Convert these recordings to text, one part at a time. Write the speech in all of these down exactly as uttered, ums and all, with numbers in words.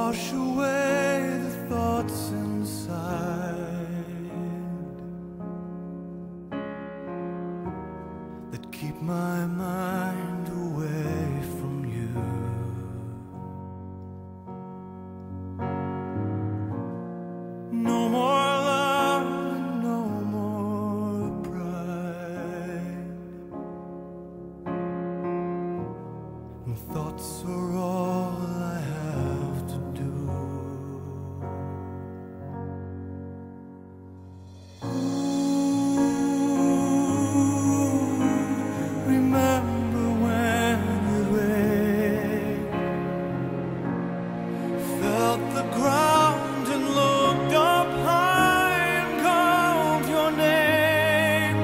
wash away the thoughts inside that keep my mind away from you. No more love, no more pride, and thoughts are all I have to do. Remember when it rained, felt the ground and looked up high and called your name.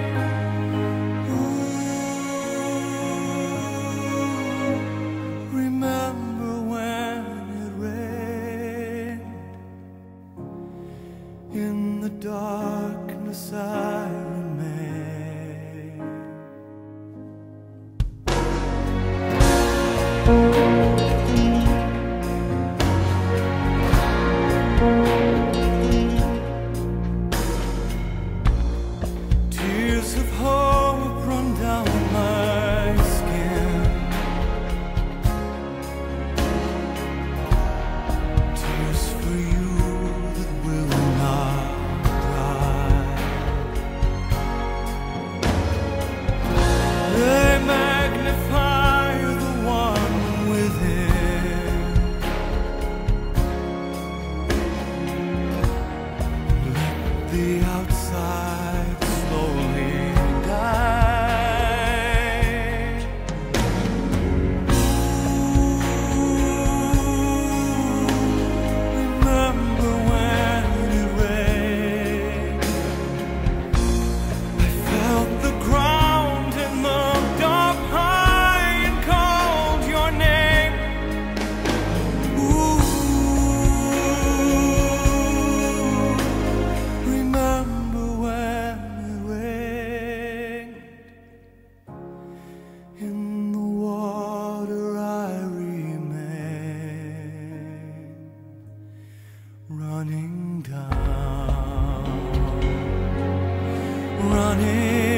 Ooh, remember when it rained, in the darkness I remain. Tears of hope run down my skin. Tears for you that will not dry. They magnify the one within. Let the outside slowly die. Remember when it rained, I felt the ground and looked up high and called your name. Ooh, remember when it rained, in the water I remain, running down, running